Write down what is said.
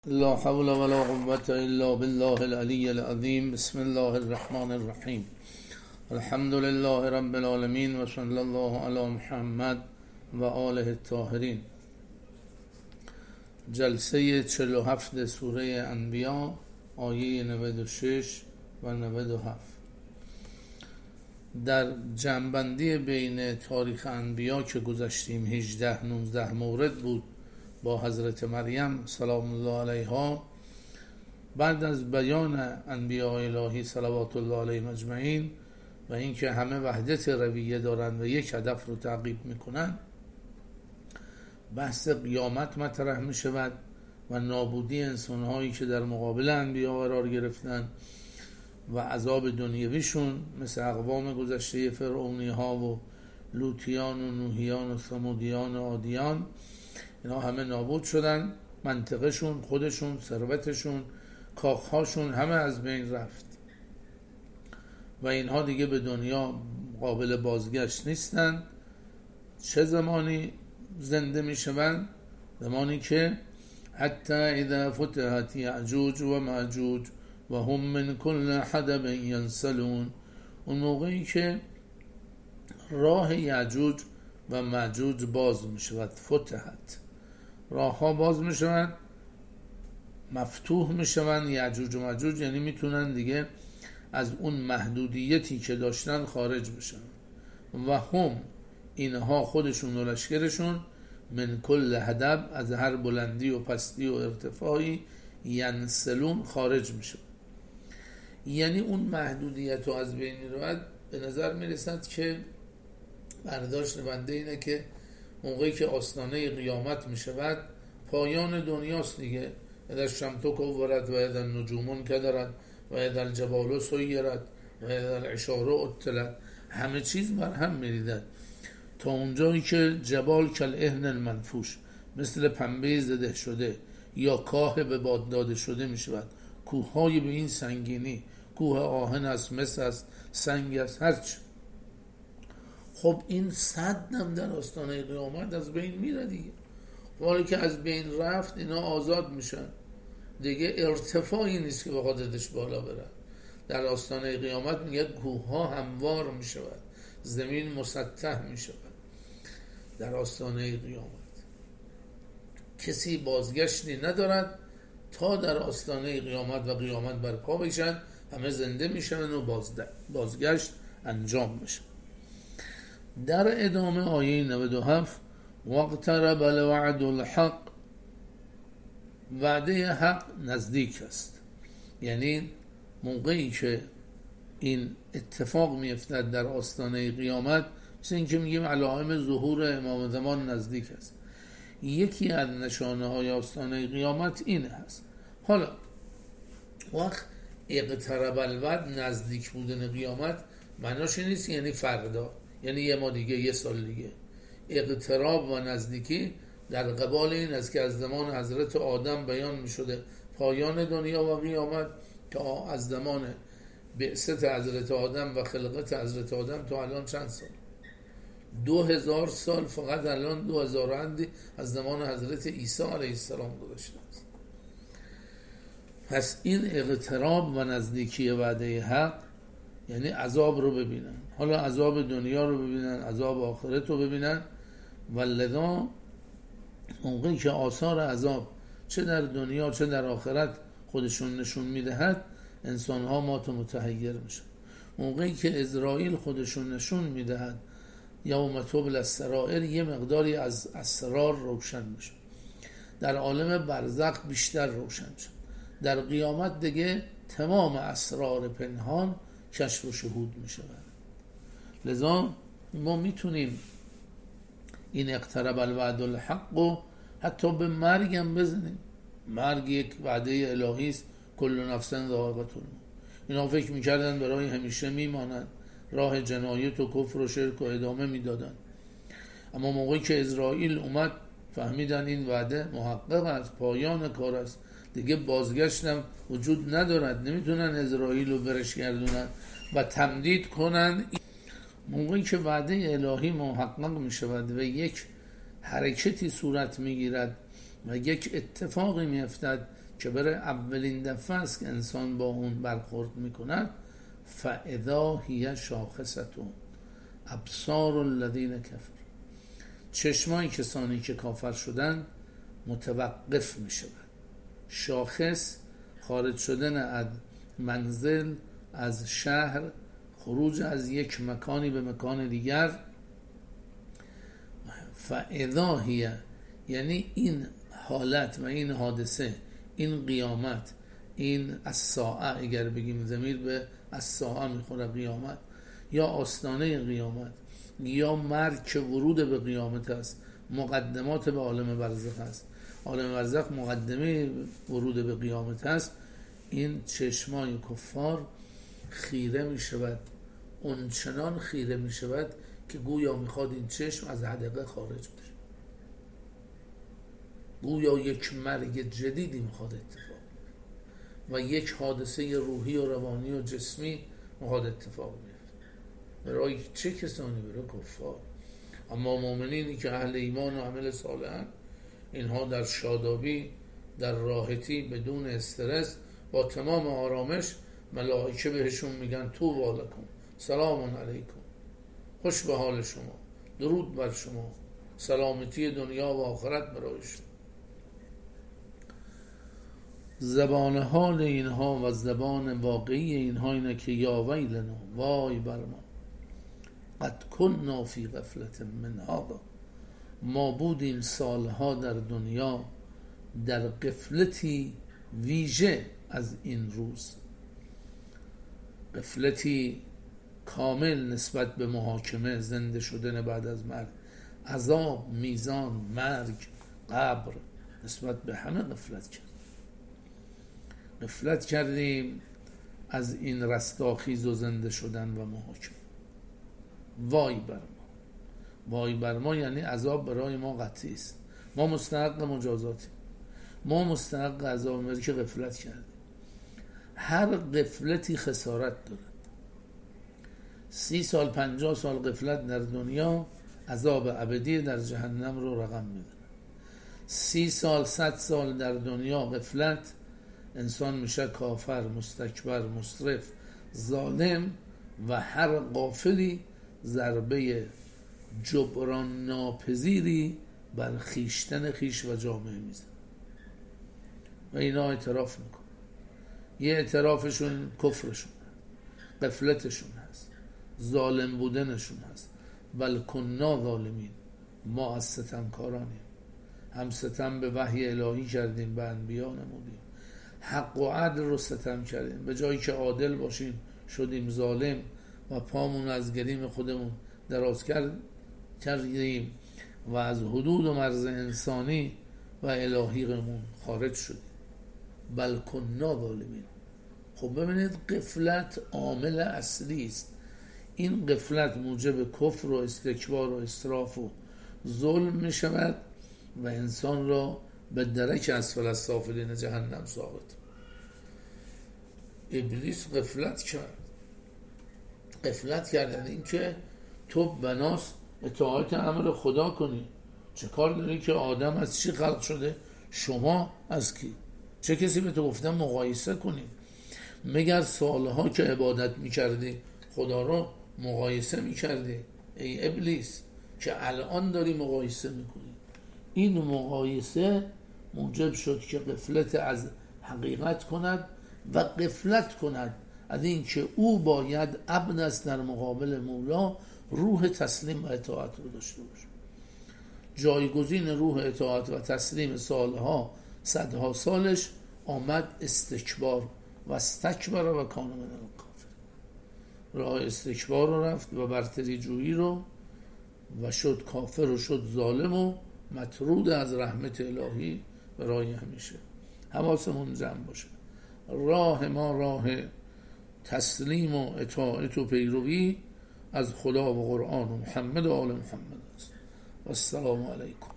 لا حول ولا قوة إلا بالله العلي العظيم. بسم الله الرحمن الرحیم. الحمد لله رب العالمین و صلی الله علی محمد و آله الطاهرین. جلسه 47 سوره انبیا، آیه 96 و 97. در جمع‌بندی بین تاریخ انبیا که گذاشتیم 18-19 مورد بود با حضرت مریم سلام الله علیها. بعد از بیان انبیاء الهی صلوات الله علیهم اجمعین و اینکه همه وحدت رویه دارن و یک هدف رو تعقیب میکنن، بحث قیامت مطرح میشود و نابودی انسانهایی که در مقابل انبیا قرار گرفتن و عذاب دنیویشون مثل اقوام گذشته فرعونی ها و لوطیان و نوحیان و ثمودیان و عادیان، اینا همه نابود شدن. منطقهشون، خودشون، ثروتشون، کاخهاشون همه از بین رفت و اینها دیگه به دنیا قابل بازگشت نیستن. چه زمانی زنده می شوند؟ زمانی که حتی اذا فتحت یعجوج و معجوج و هم من کل حدب ینسلون، اون موقعی که راه یعجوج و معجوج باز می شود. فتحت، راه ها باز می شود، مفتوح می شود. یعجوج و معجوج یعنی میتونن دیگه از اون محدودیتی که داشتن خارج بشن و هم، اینها خودشون و لشکرشون، من کل هدب، از هر بلندی و پستی و ارتفاعی، ینسلون، خارج میشه. یعنی اون محدودیت رو از بین میرود. به نظر میرسد که برداشت بنده اینه که موقعی که آستانه قیامت میشود پایان دنیاست دیگه. اذا الشمس کورت و اذا النجوم کدرت و اذا الجبال سیرت و اذا العشار عطلت، همه چیز بر هم میریزد تا اونجایی که جبال کالعهن المنفوش، مثل پنبه زده شده یا کاه به باد داده شده میشود. کوههای به این سنگینی، کوه آهن است، مس است، سنگ است، هرچی. خب این صد نم در آستانه قیامت از بین میره دیگه. ولی که از بین رفت، اینا آزاد میشن دیگه. ارتفاعی نیست که بخواد ازش بالا بره. در آستانه قیامت میگه کوه ها هموار میشود، زمین مسطح میشود. در آستانه قیامت کسی بازگشتی ندارد تا در آستانه قیامت و قیامت برپا بشن، همه زنده میشن و بازگشت انجام میشه. در ادامه آیه 97 واقترب الوعد الحق، وعده حق نزدیک است. یعنی موقعی که این اتفاق میفتد در آستانه قیامت، مثل این که میگیم علائم ظهور امام زمان نزدیک است. یکی از نشانه های آستانه قیامت این هست. حالا وقت اقترب الوعد، نزدیک بودن قیامت، معناش نیست یعنی فردا، یعنی یه ما دیگه، یه سال دیگه. اقتراب و نزدیکی در قبال این است که از زمان حضرت آدم بیان می شده پایان دنیا و قیامت، تا از زمان بعثت حضرت آدم و خلقت حضرت آدم تا الان چند سال؟ 2000 سال. فقط الان 2000 اندی از زمان حضرت عیسی علیه السلام گذشته است. پس این اقتراب و نزدیکی وعده حق یعنی عذاب رو ببینن. حالا عذاب دنیا رو ببینن، عذاب آخرت رو ببینن. ولذا موقعی که آثار عذاب چه در دنیا چه در آخرت خودشون نشون میدهد، انسان ها مات و متحیر میشن. موقعی که عزرائیل خودشون نشون میدهد یوم تبلی السرائر، یه مقداری از اسرار روشن میشه. در عالم برزخ بیشتر روشن میشه. در قیامت دیگه تمام اسرار پنهان کشف و شهود میشه. لذا ما میتونیم این اقترب الوعد الحق و حتی به مرگ هم بزنیم. مرگ یک وعده الهی است. کل نفس ذائقة الموت. اینا فکر میکردن برای همیشه میمانند، راه جنایت و کفر و شرک و ادامه میدادن. اما موقعی که اسرائیل اومد فهمیدن این وعده محقق است، پایان کار است، دیگه بازگشتم وجود ندارد. نمیتونن اسرائیل رو برش گردونن و تمدید کنن. موقعی که وعده الهی محقق میشود و یک حرکتی صورت میگیرد و یک اتفاقی میافتد که برای اولین دفعه است که انسان با اون برخورد میکند، فاذا هی شاخصتون ابصار الذین کفر، چشمای کسانی که کافر شدن متوقف میشود. شاخص خارج شدن از منزل، از شهر، خروج از یک مکانی به مکان دیگر. فاذا هی یعنی این حالت و این حادثه، این قیامت، این الساعه، اگر بگیم ضمیر به الساعه میخوره، قیامت یا آستانه قیامت یا مرگ که ورود به قیامت است، مقدمات به عالم برزخ است، عالم برزخ مقدمه ورود به قیامت است. این چشمای کفار خیره می شود، اونچنان خیره می شود که گویا میخواد این چشم از حدقه خارج بشه، گویا یک مرگ جدیدی میخواد اتفاق و یک حادثه روحی و روانی و جسمی میخواد اتفاق بیفته. برای چه کسانی؟ برای کفار. اما مؤمنینی که اهل ایمان و عمل صالحن، اینها در شادابی، در راحتی، بدون استرس، با تمام آرامش، ملائکه بهشون میگن طوبی لکم، سلام علیکم، خوش به حال شما، درود بر شما، سلامتی دنیا و آخرت برای شما. زبان حال اینها و زبان واقعی اینها اینه که یا ویلنا، وای بر ما، قد کننا فی غفلت من هذا، ما بودیم سالها در دنیا در غفلتی ویژه از این روز، غفلتی کامل نسبت به محاکمه، زنده شدن بعد از مرگ، عذاب، میزان، مرگ، قبر، نسبت به همه غفلت کردیم از این رستاخیز و زنده شدن و محاکمه. وای بر ما، وای بر ما یعنی عذاب برای ما قطعی است، ما مستحق مجازاتیم، ما مستحق عذاب می‌باشیم که غفلت کردیم. هر غفلتی خسارت دارد. 30 سال 50 سال غفلت در دنیا عذاب ابدی در جهنم رو رقم میده. 30 سال 100 سال در دنیا غفلت، انسان میشه کافر، مستکبر، مسرف، ظالم و هر غافلی ضربه جبران ناپذیری بر خیشتن خیش و جامعه میزن و اینا اعتراف میکن. یه اعترافشون کفرشون، غفلتشون هست، ظالم بودنشون هست. بل کنا ظالمین، ما از ستمکارانیم، هم ستم به وحی الهی کردیم، به انبیا نمودیم، حق و عدل رو ستم کردیم، به جایی که عادل باشیم شدیم ظالم و پامون از گریم خودمون دراز کردیم و از حدود و مرز انسانی و الهیمون خارج شدیم. بل کنا ظالمین. خب ببینید غفلت عامل اصلی است. این غفلت موجب کفر و استکبار و اسراف و ظلم می شود و انسان را به درک اسفل السافلین جهنم ساقط. ابلیس غفلت کرد یعنی این که تو بناس اطاعت امر خدا کنی. چه کار داری که آدم از چی خلق شده؟ شما از کی؟ چه کسی به تو گفته مقایسه کنی؟ مگر سالها که عبادت میکردی خدا رو مقایسه میکردی؟ ای ابلیس که الان داری مقایسه میکنی. این مقایسه موجب شد که غفلت از حقیقت کند و غفلت کند از این که او باید عبد است در مقابل مولا، روح تسلیم و اطاعت رو داشته باشه. جایگزین روح اطاعت و تسلیم سالها صدها سالش آمد استکبار و استکبر و کان من الکافر. راه استکبار رو رفت و برتری جویی رو و شد کافر و شد ظالم و مطرود از رحمت الهی برای همیشه. حواسمون جمع باشه. راه ما راه تسلیم و اطاعت و پیروی از خدا و قرآن و محمد و آل محمد است. و السلام علیکم.